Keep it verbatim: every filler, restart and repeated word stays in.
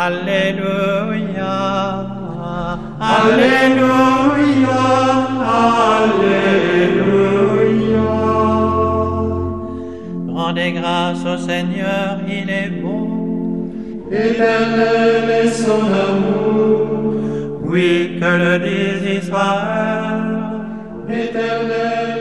Alléluia. Alléluia, Alléluia. Rendez grâce au Seigneur, il est bon. Éternel est son amour. Oui, que le dise Israël. Éternel